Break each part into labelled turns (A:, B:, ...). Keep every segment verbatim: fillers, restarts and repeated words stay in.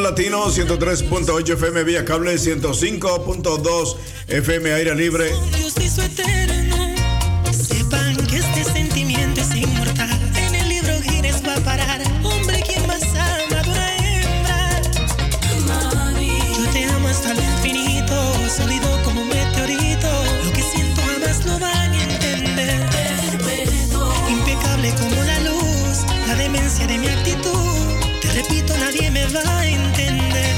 A: Latino, ciento tres punto ocho F M vía cable, ciento cinco punto dos F M aire libre.
B: Dios hizo eterno. Sepan que este sentimiento es inmortal. En el libro Guinness va a parar. Hombre, quien más ama de una hembra. Mami, yo te amo hasta el infinito, sólido como un meteorito. Lo que siento jamás lo van a entender. Perpetuo. Impecable como la luz, la demencia de mi actitud. Te repito, nadie me va a entender.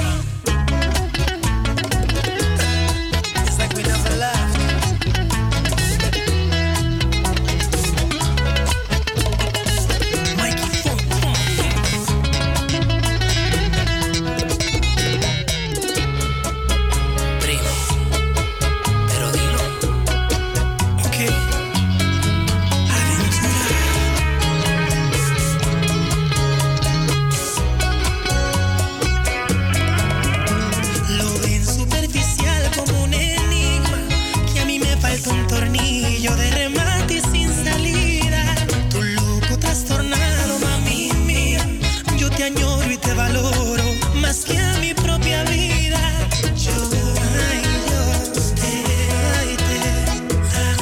B: Un tornillo de remate sin salida. Tu loco trastornado, mami mía. Yo te añoro y te valoro más que a mi propia vida. Yo, ay, yo te, ay, te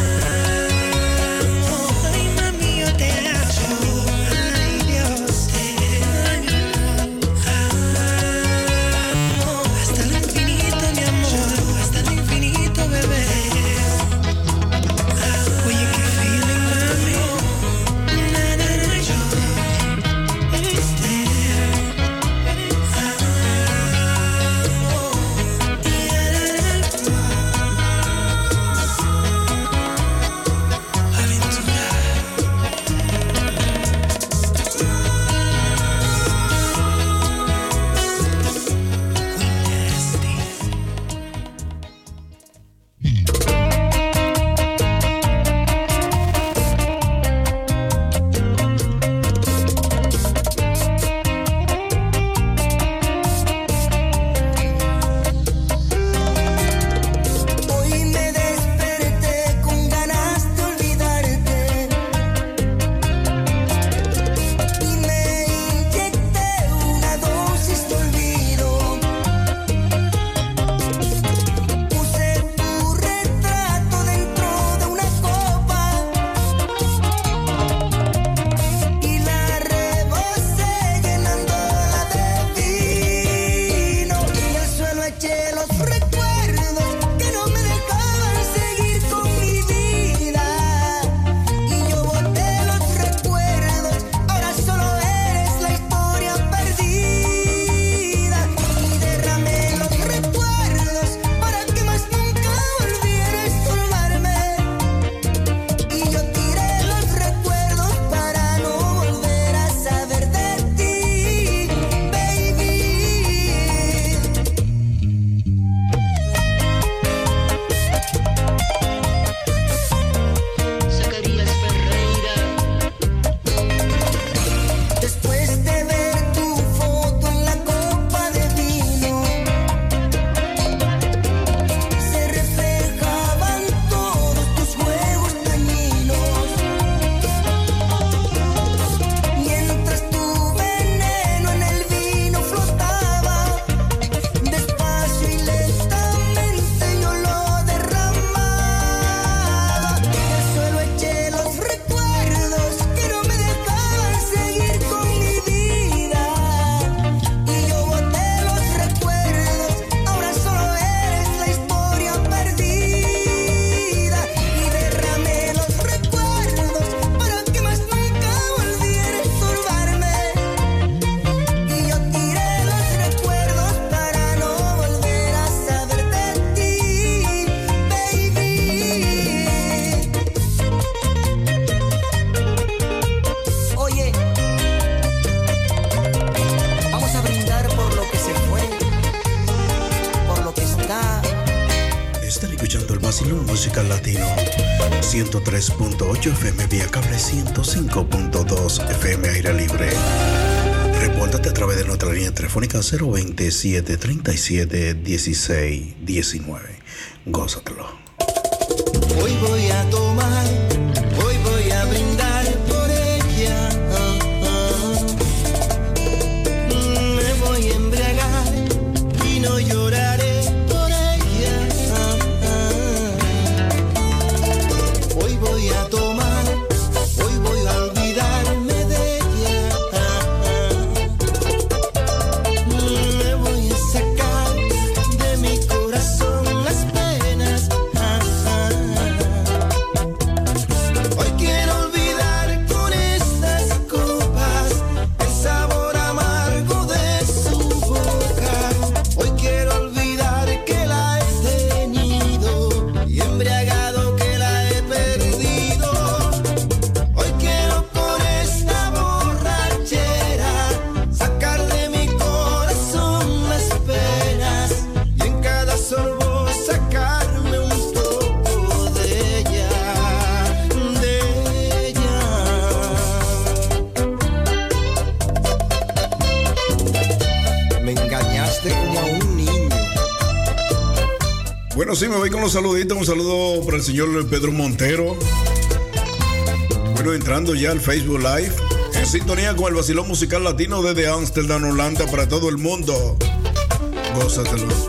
B: amo. Ay, mami, yo te amo. Ay, Dios, te amo. Hasta el infinito, mi amor. Hasta el infinito, bebé.
A: Musical Latino, ciento tres punto ocho F M vía cable, ciento cinco punto dos F M aire libre. Repórtate a través de nuestra línea telefónica cero veinte, siete treinta y siete, dieciséis diecinueve. Gózatelo.
C: Hoy voy a tomar, hoy voy a brindar por ella. Me voy a embriagar. trataste como a un niño.
A: Bueno, sí, me voy con los saluditos. Un saludo para el señor Pedro Montero. Bueno, entrando ya al Facebook Live, en sintonía con el vacilón musical latino desde Ámsterdam, Holanda, para todo el mundo. Gózatelo.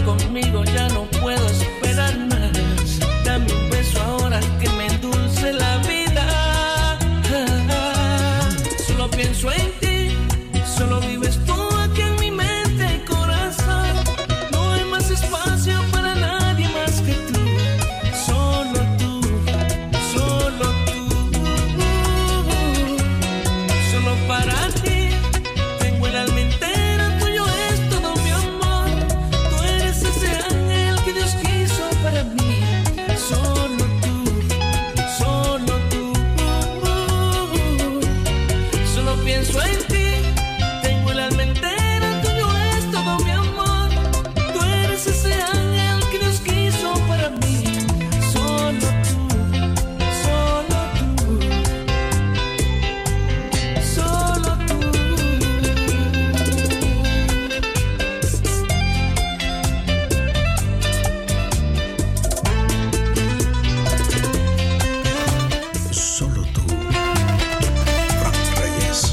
D: conmigo, ya no puedo esperar más. Dame un beso ahora que me endulce la vida. Solo pienso en ti, solo vives tú aquí en mi mente y corazón. No hay más espacio para nadie más que tú. Solo tú, solo tú. Solo para ti tengo el alma entera, tuyo es todo mi amor. Tú eres ese ángel que Dios quiso para mí. Solo tú, solo tú. Solo pienso en ti. Tengo el alma entera, tuyo es todo mi amor. Tú eres ese ángel que Dios quiso para mí. Solo tú, solo tú. Solo tú.
A: Solo tú. Frank Reyes.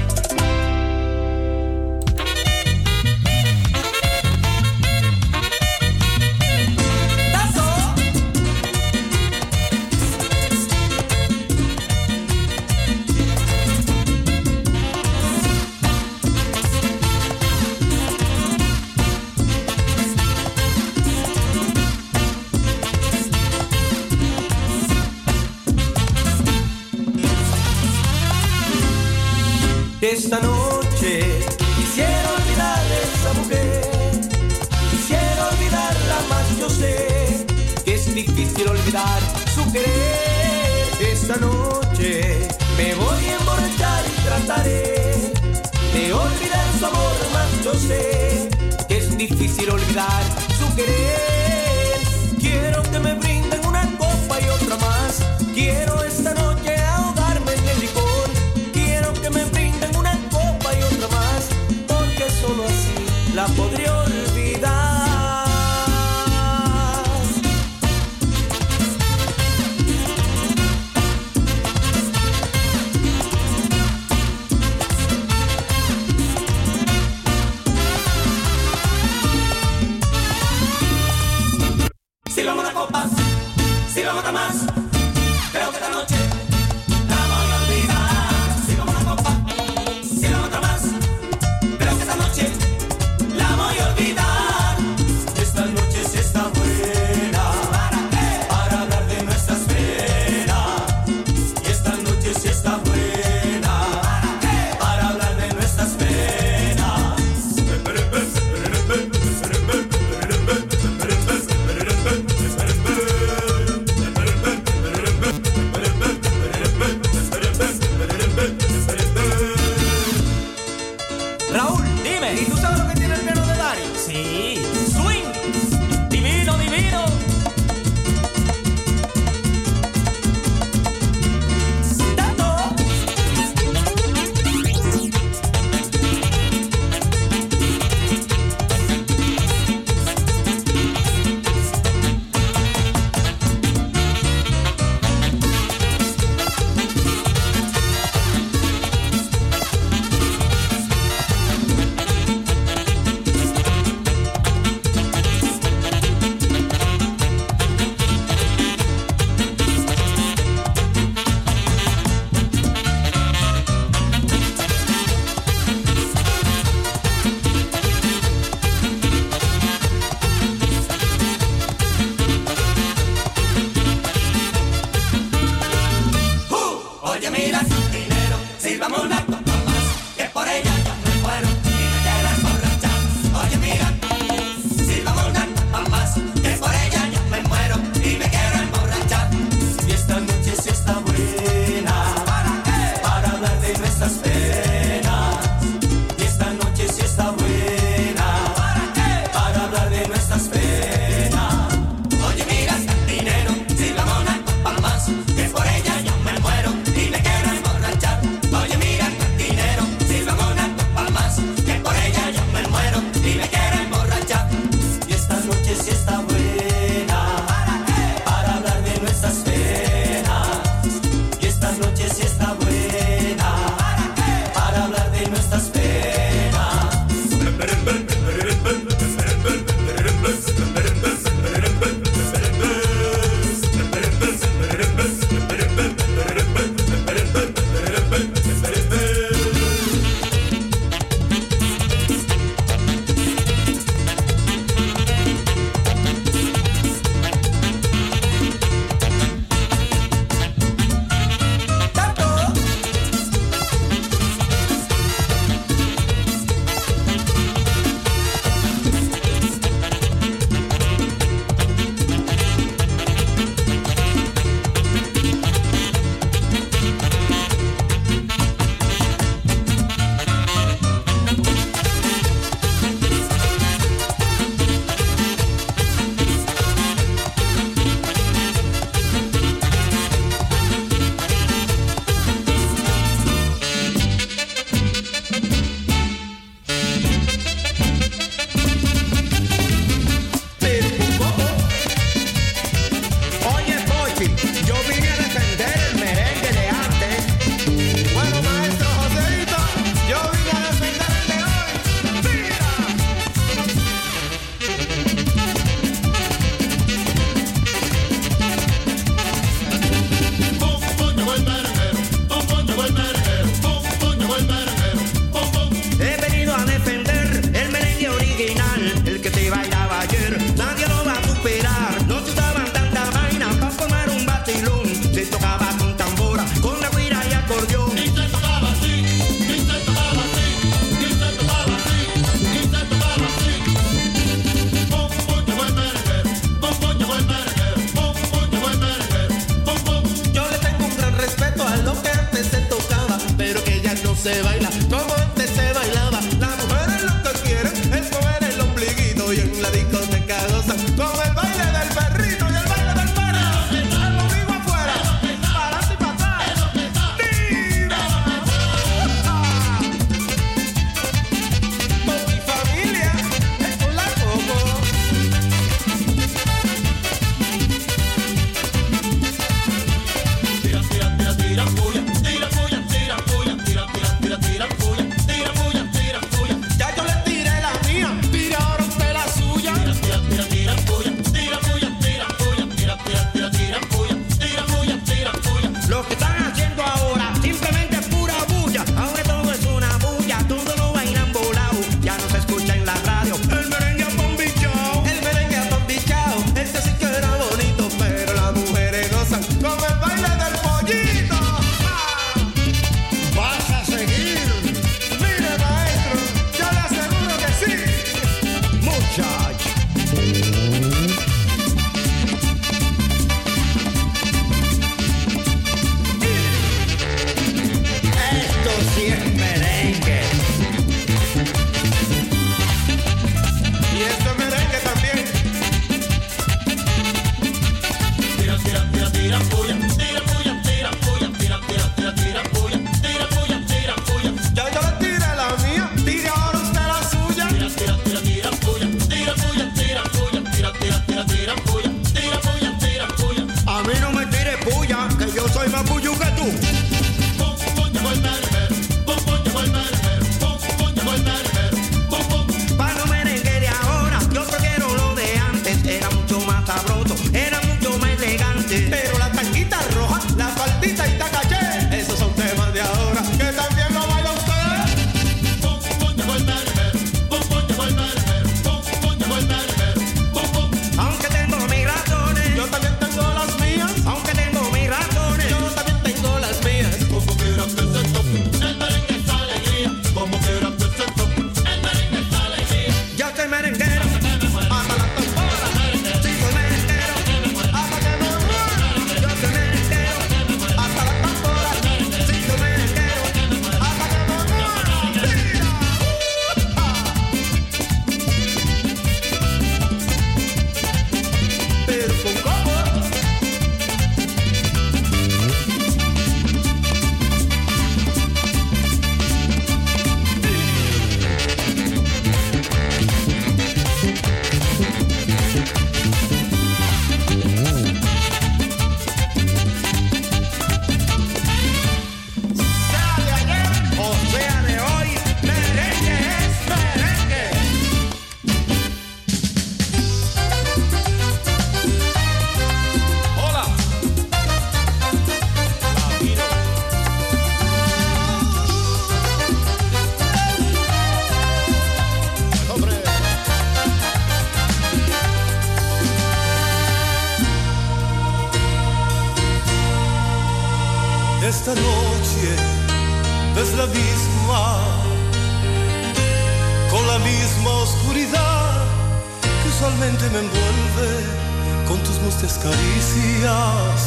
C: Esta noche quisiera olvidar a esa mujer, quisiera olvidarla más, yo sé que es difícil olvidar su querer. Esta noche me voy a emborrachar y trataré de olvidar su amor, más yo sé que es difícil olvidar su querer. Quiero que me brinden una copa y otra más, quiero esta noche ahogarme en el licor. Quiero que me brinden una copa y otra más, porque solo así la podré olvidar.
E: Sírvame una copa, sírvame otra más. Creo que esta noche la voy a olvidar. Sírvame una copa, sírvame otra más. Creo que esta noche la voy a olvidar.
F: la discoteca gozan con el baile del perrito y el baile del perro. El domingo afuera, para adelante y para atrás. ¡Tira! Con mi familia, es con la Coco.
E: Tira, tira, tira, tira, puya, tira, puya, tira, puya, tira, tira, tira, tira, puya, tira, puya, tira, puya.
F: Ya yo le tiré la mía, tira ahora usted la suya.
E: Tira, tira, tira, tira, puya, tira, puya, tira, puya, tira, tira, tira, tira, puya, tira, puya, tira, puya.
G: Lo que están haciendo ahora simplemente es pura bulla. Ahora todo es una bulla, todo lo bailan volado. Ya no se escucha en la radio el merengue apombichao.
F: El merengue apombichao, este sí que era bonito, pero las mujeres gozan con el baile del pollito. ¡Ah!
G: Vas a seguir,
F: Mire maestro, yo le aseguro que sí.
G: muchacho. Esto sí es merengue.
F: Y este merengue también.
E: Tira, tira, tira, tira, puya, tira, puya, tira, puya, tira, tira, tira, tira, puya, tira, puya, tira, puya.
F: Ya yo le tiré la mía, tire ahora usted la suya.
E: Tira, tira, tira, tira, puya, tira, puya, tira, puya, tira, tira, tira, tira, puya, tira, puya, tira, puya.
G: A mí no me tires puya, que yo soy más puyu que tú.
E: Pum, pum, llegó el merenguero, pum, pum, llegó el merenguero, pum, pum, llegó el merenguero, pum, pum.
G: Para los merengue de ahora, yo prefiero lo de antes. Era mucho más sabroso, era mucho más elegante.
F: Pero la tanguita roja, la faldita y tacaché, esos son temas de ahora que también lo baila usted.
E: Pum, pum, llegó el merenguero, pum, pum, llegó el merenguero, pum, pum, llegó el merenguero, pum, pum.
G: Aunque tengo mis razones,
F: Yo también tengo las mías,
G: aunque tengo mis razones.
F: yo también tengo las mías.
E: Como quiera que se toque, el merengue es alegría. Como quiera que se toque, el merengue es alegría.
G: Yo soy merenguero,
F: Hasta la tambora,
G: sí soy merenguero.
F: hasta que me muera.
G: Yo soy merenguero,
F: Hasta la tambora,
G: sí soy merenguero.
F: hasta que me muera. Tira. Pero con Coco. Sea de ayer,
G: O sea de hoy, merengue es merengue.
F: hola. Latino. Hombre.
C: Esta noche es la misma, con la misma oscuridad que usualmente me envuelve con tus mustias caricias.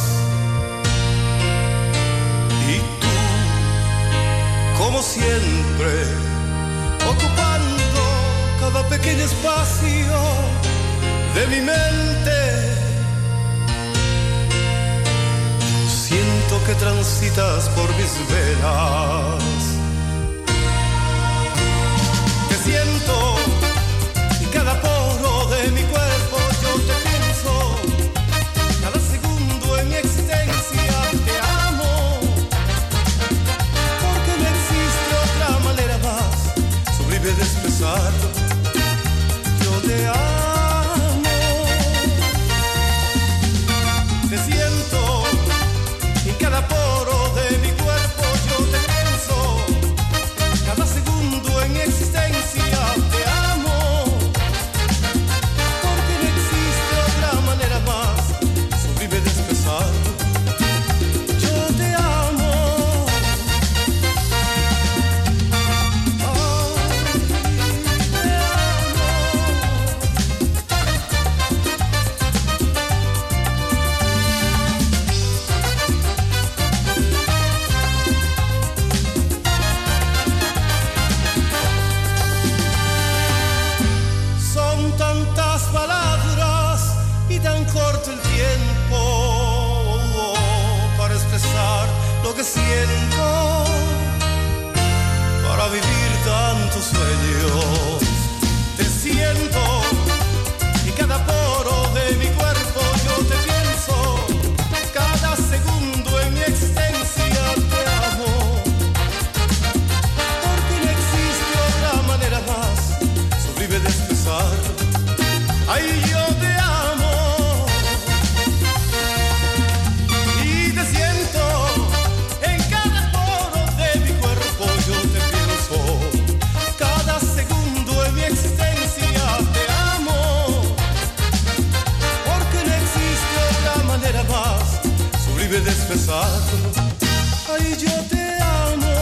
C: Y tú, como siempre, ocupando cada pequeño espacio de mi mente. Siento que transitas por mis venas. Te siento en cada poro de mi cuerpo. Yo te pienso cada segundo en mi existencia. Te amo porque no existe otra manera más sublime de expresarlo. Yo te amo. Te siento en cada poro de mi cuerpo, yo te pienso
H: tan corto el tiempo para expresar lo que siento, para vivir tantos sueños. Te siento y cada poro de mi cuerpo yo te pienso, cada segundo en mi existencia te amo, porque no existe otra manera más sublime de expresar. Ay, yo te amo y te siento en cada poro de mi cuerpo yo te pienso, cada segundo en mi existencia te amo, porque no existe otra manera más sublime de expresar. Ay, yo te amo.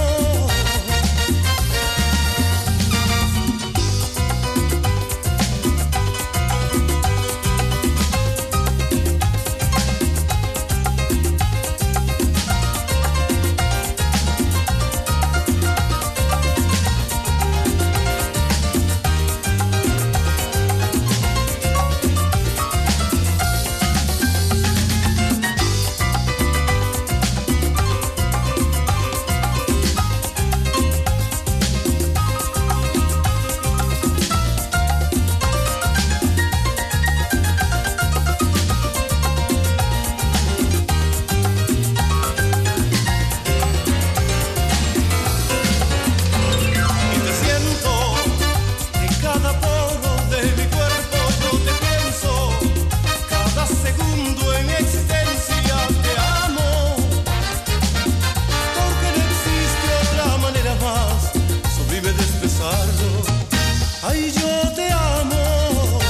H: Ay, yo te amo.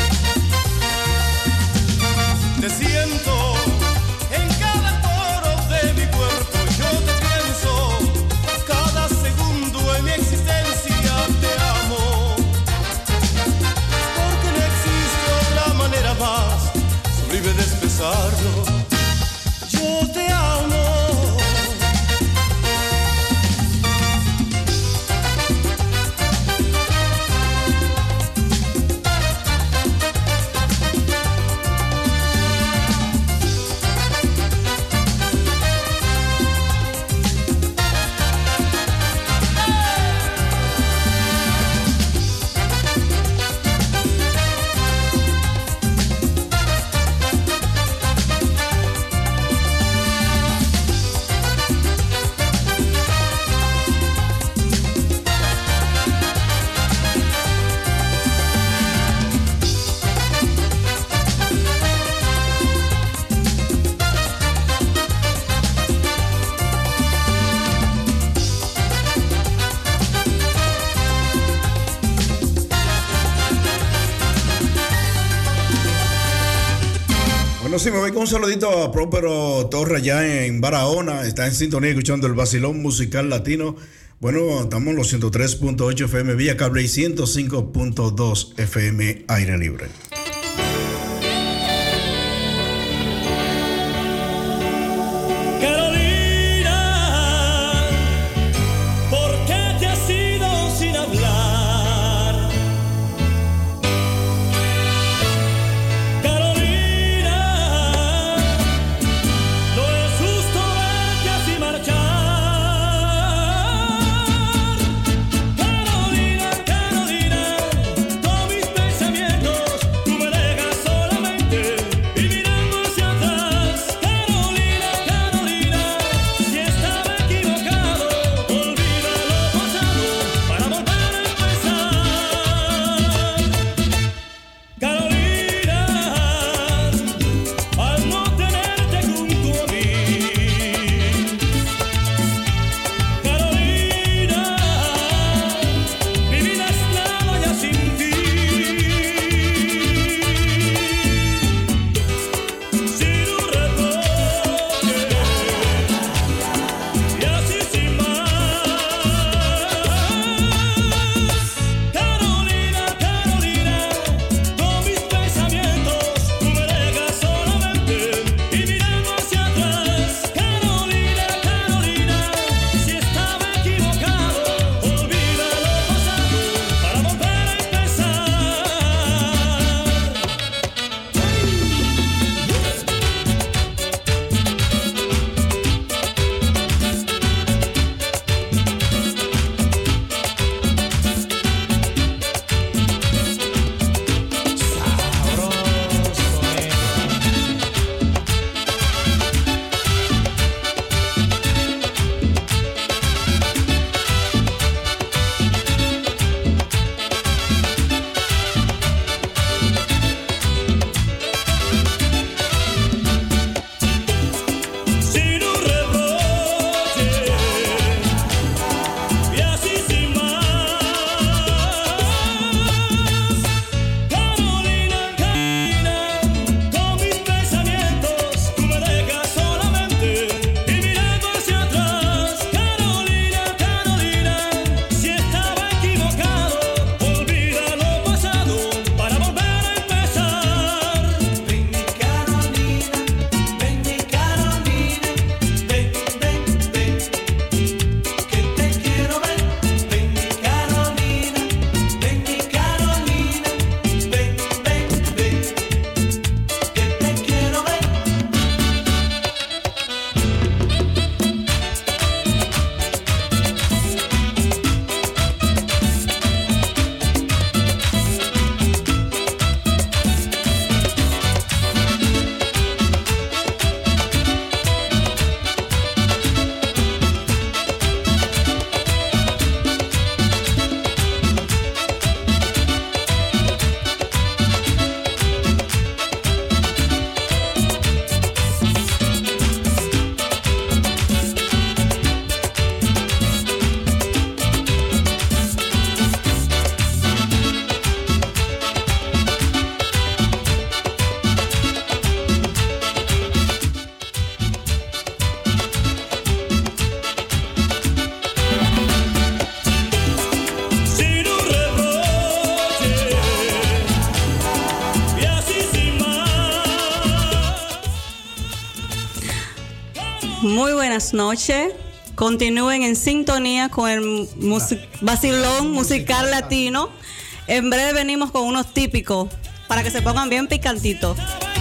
H: Te siento en cada poro de mi cuerpo, yo te pienso, cada segundo en mi existencia te amo, porque no existe otra manera más sublime de expresarlo. Yo te amo.
A: Sí, me voy con un saludito a Próspero Torres allá en Barahona. Está en sintonía escuchando el vacilón musical latino. Bueno, estamos en los ciento tres punto ocho F M vía cable y ciento cinco punto dos F M aire libre.
I: Carolina, Carolina, todos mis pensamientos Muy buenas noches. Continúen en sintonía con el music- vacilón musical latino. En breve venimos con unos típicos para que se pongan bien picantitos.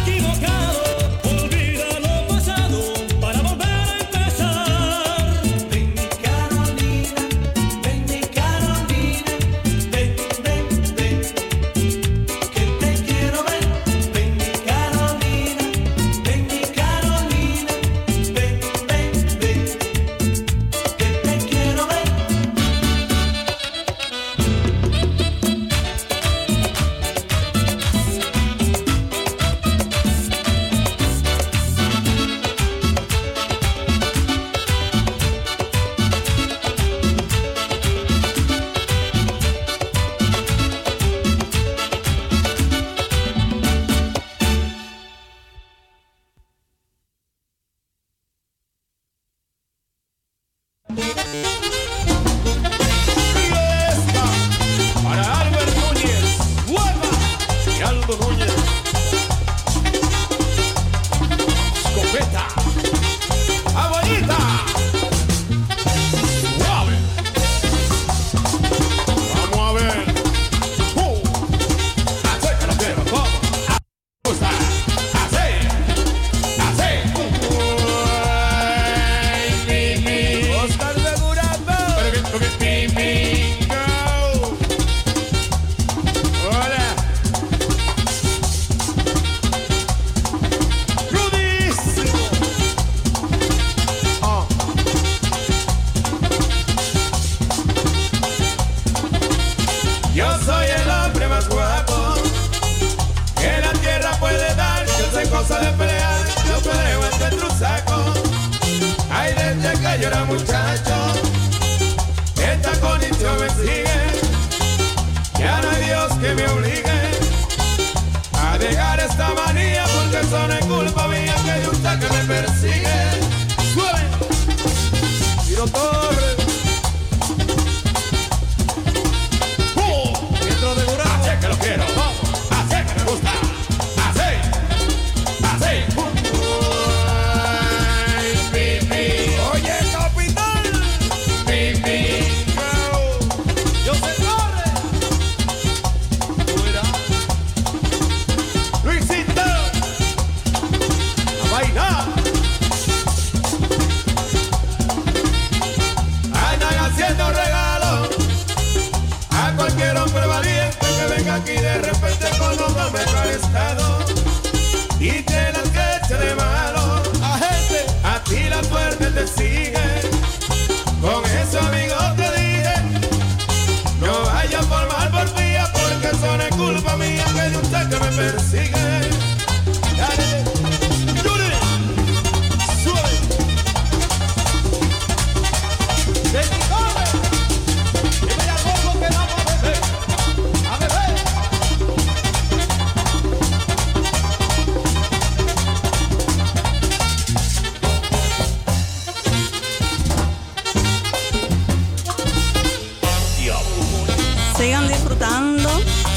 I: Sigan disfrutando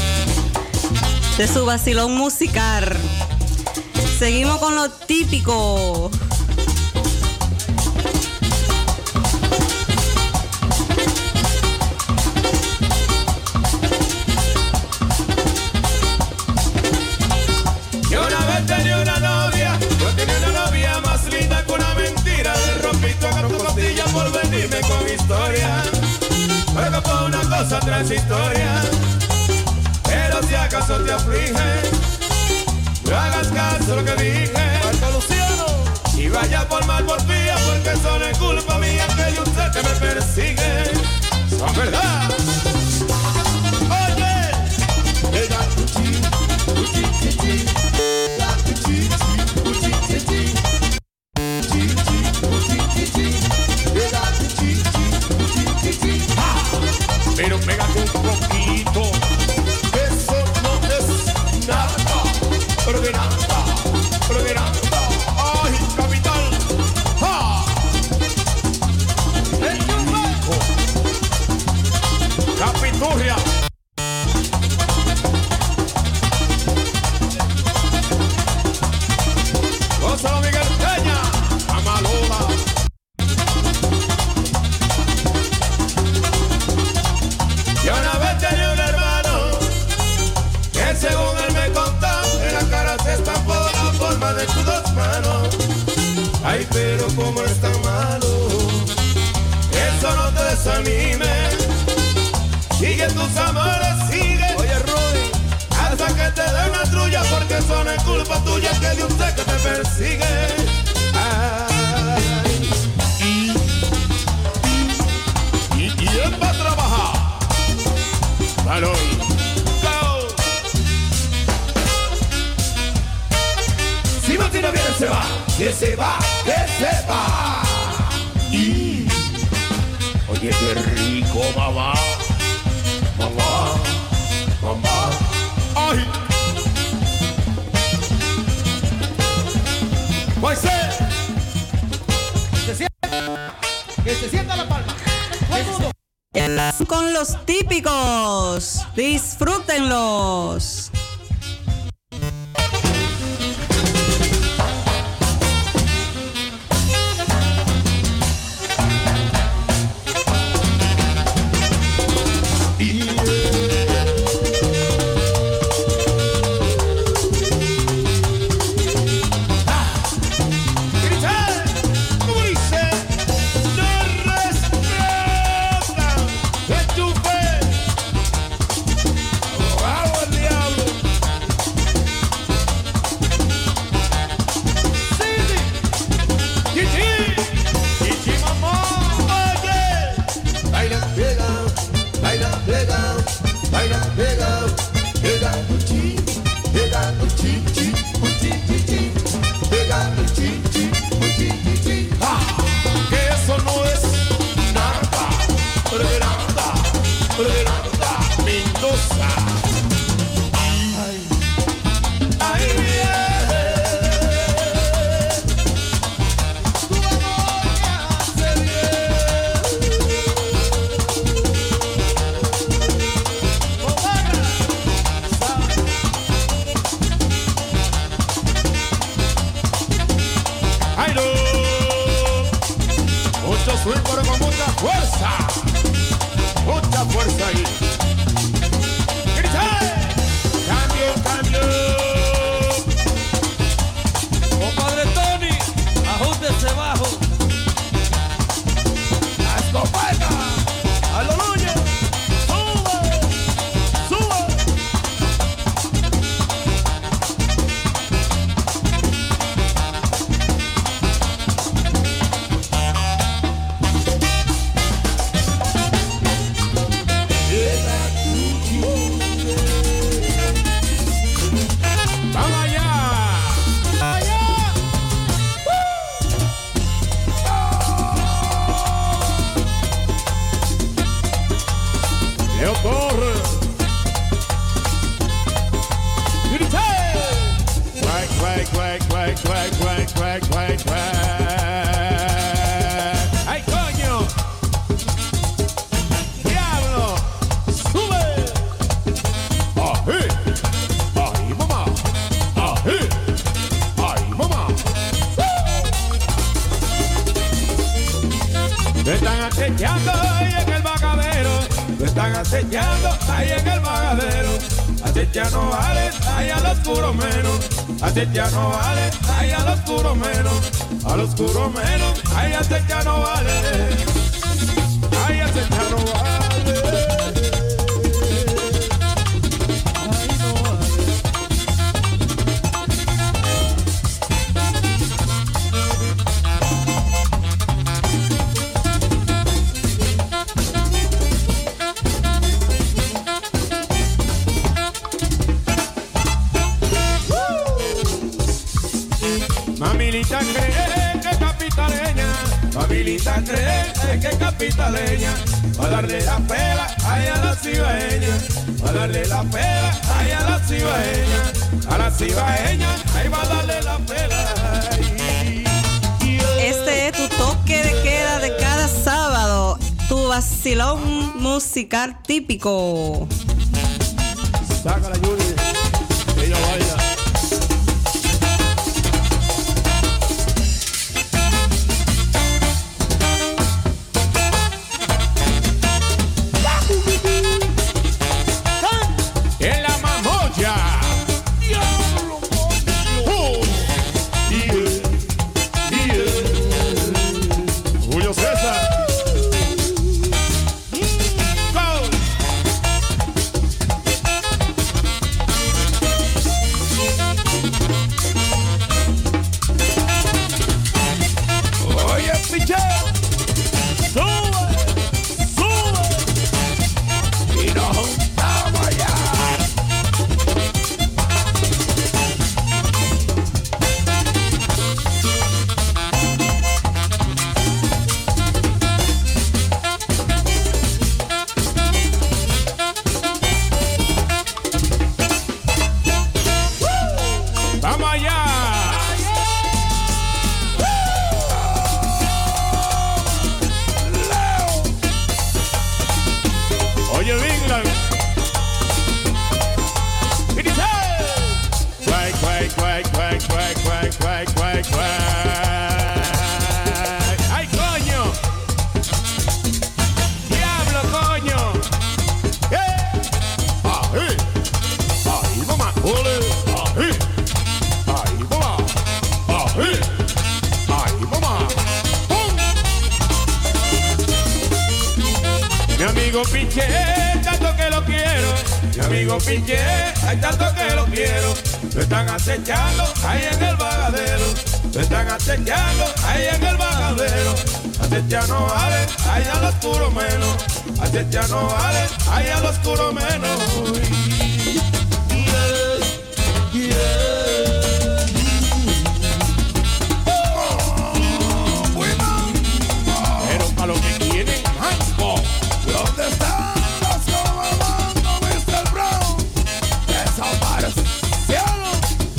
I: de su vacilón musical. Seguimos con lo típico.
F: Yo una vez tenía una novia, yo tenía una novia más linda que una mentira. Le rompí tu costilla por venirme con historia. Luego fue una cosa transitoria, pero si acaso te aflige, no hagas caso a lo que dije. Marco Luciano. Y vaya por mal por vía, porque son es culpa mía que yo sé que me persigue. Son verdad. Oye, llega Cuchi, Cuchi, Chichi, la Cuchi, Cuchi, Chichi, Cuchi, Cuchi, Chichi, llega Cuchi, Cuchi, Chichi. Pero pégate un poquito, eso no es nada, pero de nada, pero de nada. Ay, capital, ¡ah! El culpa tuya que de usted que te persigue. Ay, y, y, y quién va a trabajar. Valor. Go. Si Martín no viene, se va. Que se va, que se va. Y oye, qué rico, mamá. Mamá, mamá. Ay. Pues
G: se sienta, que se sienta la palma. Todo el mundo.
I: Con los típicos, disfrútenlos.
F: Ya no vale, ay, al oscuro menos, al oscuro menos, ay, hace ya no vale, ay, hace ya no vale. Mamilita cree que capitaleña, Mamilita cree que capitaleña, va a darle la pela ay a la cibaeña, va a darle la pela ay a la cibaeña, a la cibaeña ahí va a darle la pela. Ay.
I: Este es tu toque de queda de cada sábado, tu vacilón musical típico.
F: Sácala, Yuri, que ella baila. contigo piché, hay tanto que lo quiero. Me están acechando ahí en el vagadero. Me están acechando ahí en el vagadero. Acechar no vale, ahí al oscuro menos. Acechar no vale, ahí al oscuro menos. Yeah, yeah. Oh, pero para lo que quieren, mango. ¿Dónde están los comandando, mister Brown? Desaparecieron.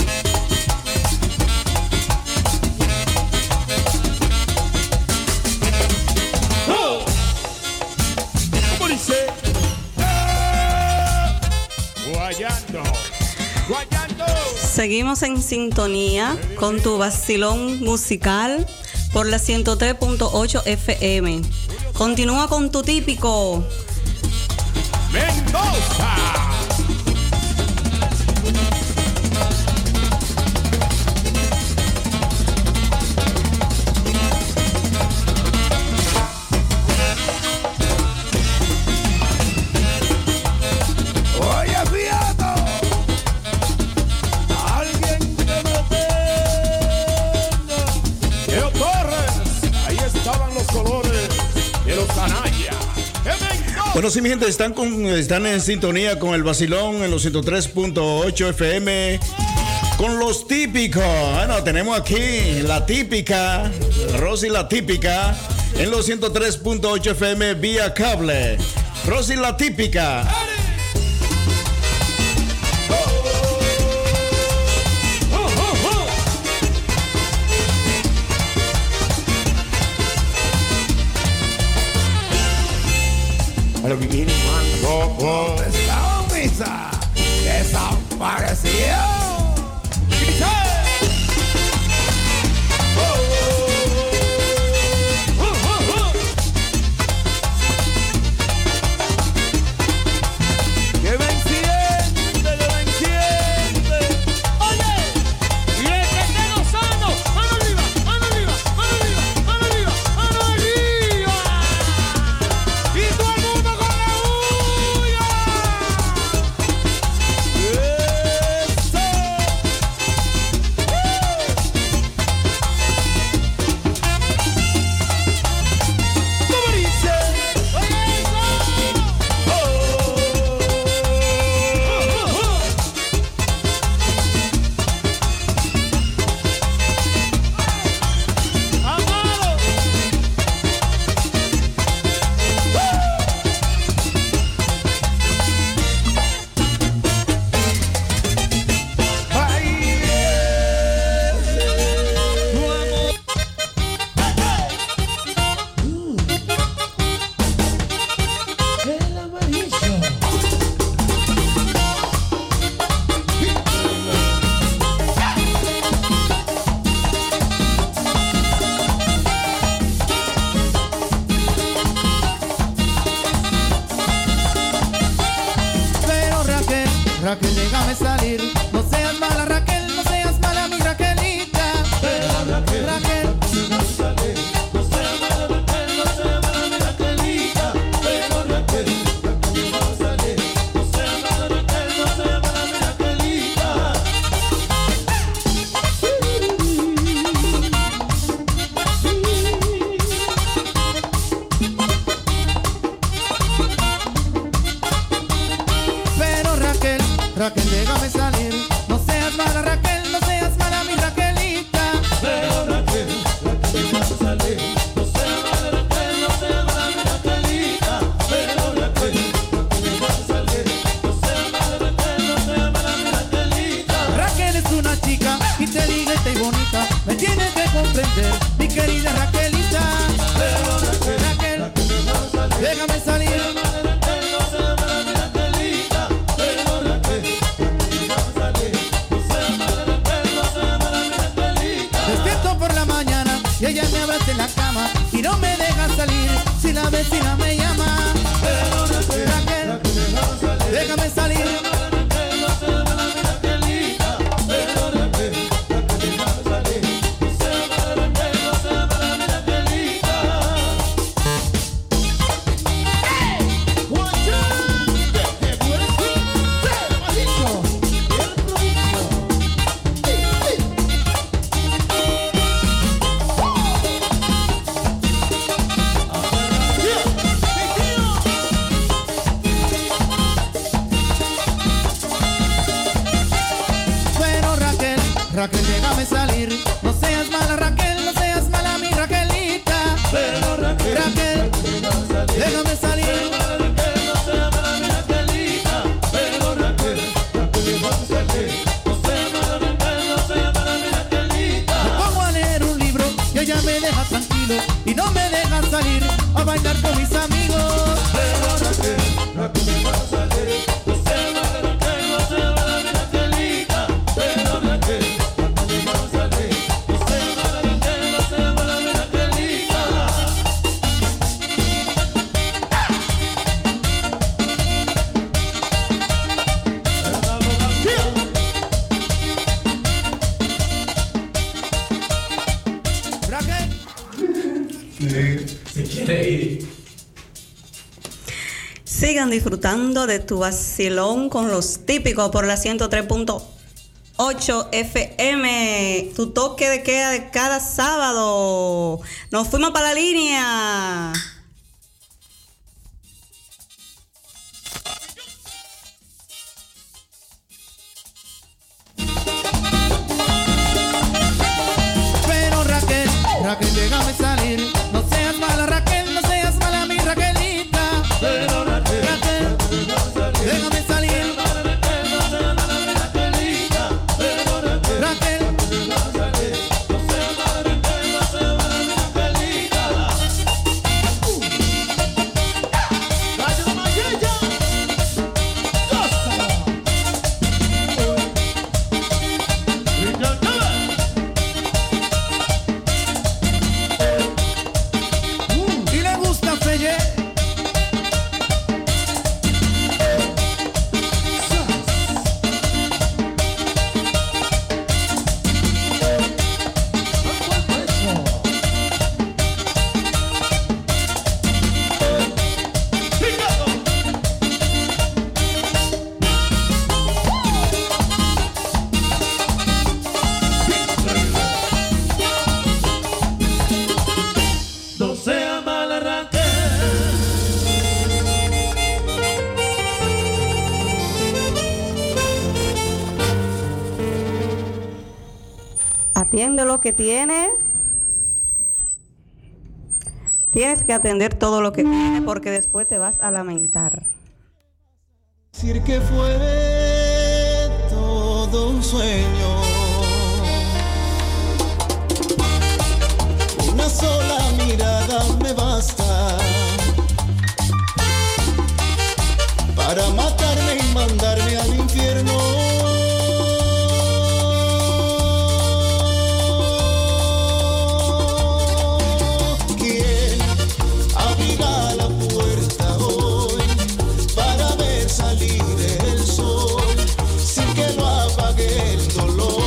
F: Oh. ¿Cómo dice? ¡Eh! Guayando. Guayando.
I: Seguimos en sintonía con tu vacilón musical por la ciento tres punto ocho F M. Continúa con tu típico.
F: Mendoza. Oye, fíjate. Alguien que me tenga. Leo Torres. Ahí estaban los colores de los canallas.
A: Bueno, sí, mi gente, están, con, están en sintonía con el vacilón en los ciento tres punto ocho F M. Con los típicos. Bueno, tenemos aquí la típica, Rosy la típica, en los ciento tres punto ocho F M vía cable. Rosy la típica.
F: Pero que viene mango. ¿Dónde está Misa? Desapareció. Misa. Oh, oh, oh, oh. Que me enciende, que me enciende. Oye, y el que esté gozando, mano arriba, mano arriba, mano arriba, mano arriba, mano arriba. Y todo el mundo con la bulla. Eso. ¿Cómo dice? Oye, eso. Oh, oh, oh. Amado. Ay, tu amor. El amarillo.
C: Pero Raquel, Raquel, déjame salir. No seas mala, Raquel, no seas mala, mi Raquelita. Pero Raquel, Raquel, déjame salir. No seas mala, Raquel, no seas mala, mi Raquelita. Pero Raquel, Raquel, déjame salir. No seas mala, Raquel, no seas mala, mi Raquelita. Pero Raquel, Raquel, déjame salir. No seas mala, Raquel, no seas mala, mi Raquelita. Pero Raquel, Raquel, déjame salir. No seas mala, Raquel, no seas mala, mi Raquelita. Pero Raquel, Raquel, déjame salir. No seas mala, Raquel, no seas mala, mi Raquelita. Raquel es una chica inteligente y bonita. Me tiene que comprender, mi querida Raquelita. Pero Raquel, Raquel, déjame salir. Despierto por la mañana y ella me abraza en la cama y no me deja salir si la vecina me llama. Raquel, déjame salir.
J: Raquel, déjame salir. No seas mala, Raquel, no seas mala, mi Raquelita.
F: Pero Raquel,
J: Raquel, déjame salir.
F: Raquel, no sea mala mi Raquelita. Pero Raquel, Raquel, déjame salir. No sea mala Raquel, no sea mala mi Raquelita.
J: Me pongo a leer un libro y ella me deja tranquilo y no me deja salir a bailar con mis amigos.
F: Pero Raquel, Raquel, déjame salir. No sea mala Raquel, no sea mala mi Raquelita. Pero Raquel, Raquel, déjame salir. No sea mala Raquel, no sea mala mi Raquelita.
J: Raquel.
F: Se quiere ir.
I: Sigan disfrutando de tu vacilón con los típicos por la ciento tres punto ocho F M. Tu toque de queda de cada sábado. Nos fuimos para la línea.
J: Pero Raquel, Raquel, déjame salir. No seas mala, Raquel, no seas mala, mi Raquelita.
F: Pero Raquel,
J: Raquel, déjame salir. Raquel, y le gusta Felle.
F: no sea mala Raquel.
I: Atiende lo que tiene. Tienes que atender todo lo que tiene porque después te vas a lamentar.
H: Decir que fue todo un sueño. Una sola mirada me basta para matarme y mandarme al infierno. ¿Quién abrirá la puerta hoy para ver salir el sol sin que lo apague el dolor?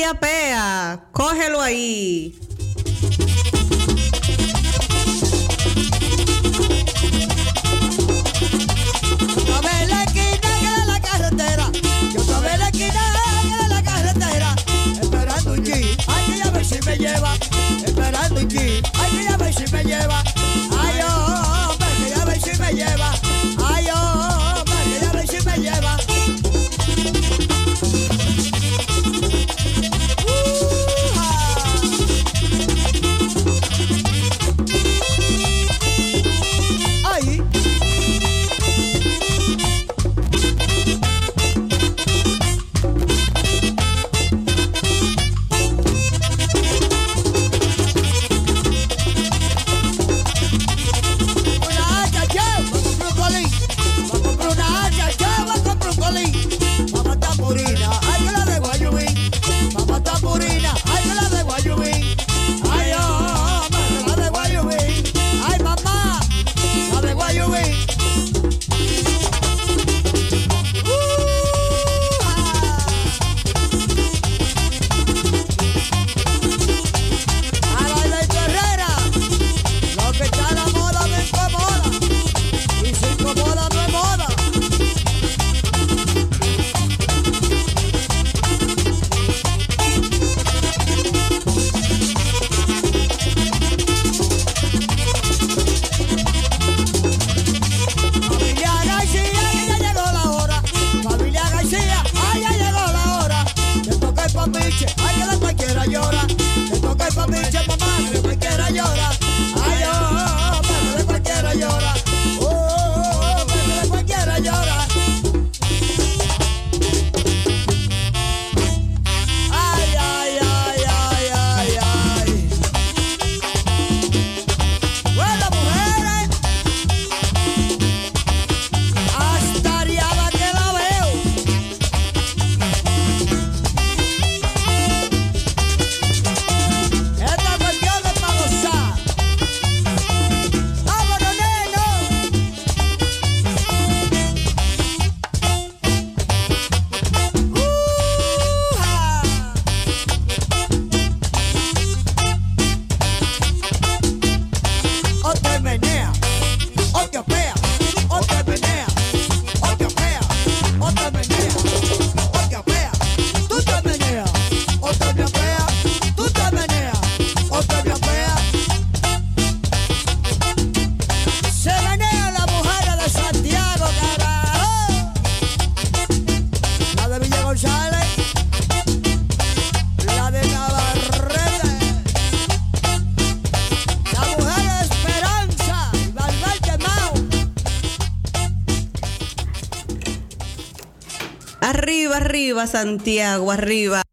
I: yapea. Cógelo ahí.
K: Yo estaba en la esquina de la carretera. Yo estaba en la esquina de la carretera. Esperando un jeep. Ay, que ya ver si me lleva. Esperando un jeep. Ay, que ya ver si me lleva. Ay, oh, hombre, que ya ver si me lleva. Ay, oh, hombre, que ya ver si me lleva. Ahí. Una hacha, che, voy a comprar un colín. Voy a comprar una hacha, che, voy a comprar un colín. Va a matar purina, ay que la de Guayubín. Va a matar purina, ay que la de Guayubín. Ay, oh, madre, la de Guayubín. Ay, mamá, la de Guayubín. A la de Herrera, lo que está a la moda me incomoda. Y si incomoda no es moda. Familia García, que ya llegó la hora. Familia García, ay, ya llegó la hora. Te toca el papiche, ay, que de cualquiera llora. Te toca el papiche, mamá, que de cualquiera llora. Ay, oh, pero de cualquiera llora. Oh, oh, oh, pero de cualquiera llora. Ay, ay, ay, ay, ay, ay. Bueno, mujeres, hasta ariada que la veo. Esta cuestión es para gozar. ¡Vámonos, neno! ¡Uja! O te menea, o te apea, o te menea, o te apea, o te menea, o te apea, tú te meneas, o te me apea, tú te meneas, o te me apea. Se menea la mujer de Santiago, carajo. La de Villa González, la de Navarrete. La mujer de Esperanza, Valverde Mau.
I: Arriba, arriba, Santiago, arriba.